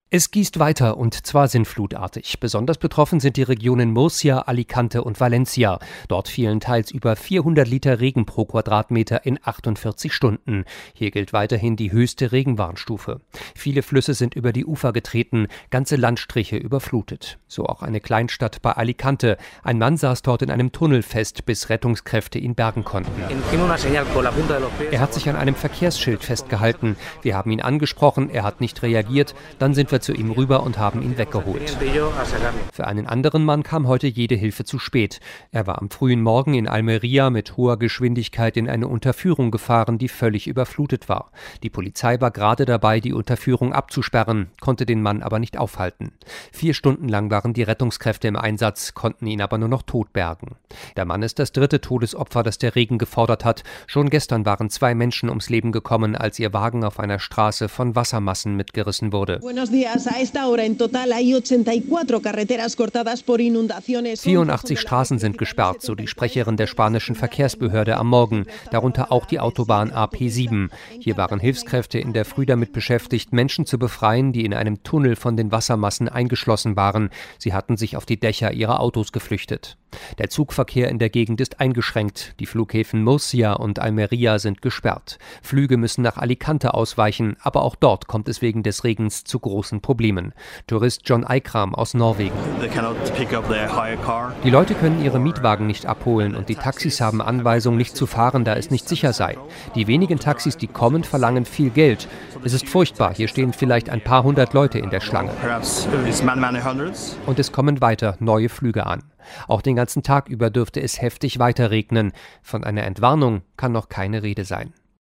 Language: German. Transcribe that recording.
Es gießt weiter und zwar sinnflutartig. Besonders betroffen sind die Regionen Murcia, Alicante und Valencia. Dort fielen teils über 400 Liter Regen pro Quadratmeter in 48 Stunden. Hier gilt weiterhin die höchste Regenwarnstufe. Viele Flüsse sind über die Ufer getreten, ganze Landstriche überflutet. So auch eine Kleinstadt bei Alicante. Ein Mann saß dort in einem Tunnel fest, bis Rettungskräfte ihn bergen konnten. Er hat sich an einem Verkehrsschild festgehalten. Wir haben ihn angesprochen, er hat nicht reagiert. Dann sind wir zu ihm rüber und haben ihn weggeholt. Für einen anderen Mann kam heute jede Hilfe zu spät. Er war am frühen Morgen in Almería mit hoher Geschwindigkeit in eine Unterführung gefahren, die völlig überflutet war. Die Polizei war gerade dabei, die Unterführung abzusperren, konnte den Mann aber nicht aufhalten. 4 Stunden lang waren die Rettungskräfte im Einsatz, konnten ihn aber nur noch tot bergen. Der Mann ist das 3. Todesopfer, das der Regen gefordert hat. Schon gestern waren 2 Menschen ums Leben gekommen, als ihr Wagen auf einer Straße von Wassermassen mitgerissen wurde. 84 Straßen sind gesperrt, so die Sprecherin der spanischen Verkehrsbehörde am Morgen, darunter auch die Autobahn AP7. Hier waren Hilfskräfte in der Früh damit beschäftigt, Menschen zu befreien, die in einem Tunnel von den Wassermassen eingeschlossen waren. Sie hatten sich auf die Dächer ihrer Autos geflüchtet. Der Zugverkehr in der Gegend ist eingeschränkt. Die Flughäfen Murcia und Almería sind gesperrt. Flüge müssen nach Alicante ausweichen, aber auch dort kommt es wegen des Regens zu großen Problemen. Tourist John Eikram aus Norwegen. Die Leute können ihre Mietwagen nicht abholen und die Taxis haben Anweisung, nicht zu fahren, da es nicht sicher sei. Die wenigen Taxis, die kommen, verlangen viel Geld. Es ist furchtbar, hier stehen vielleicht ein paar hundert Leute in der Schlange. Und es kommen weiter neue Flüge an. Auch den ganzen Tag über dürfte es heftig weiter regnen. Von einer Entwarnung kann noch keine Rede sein.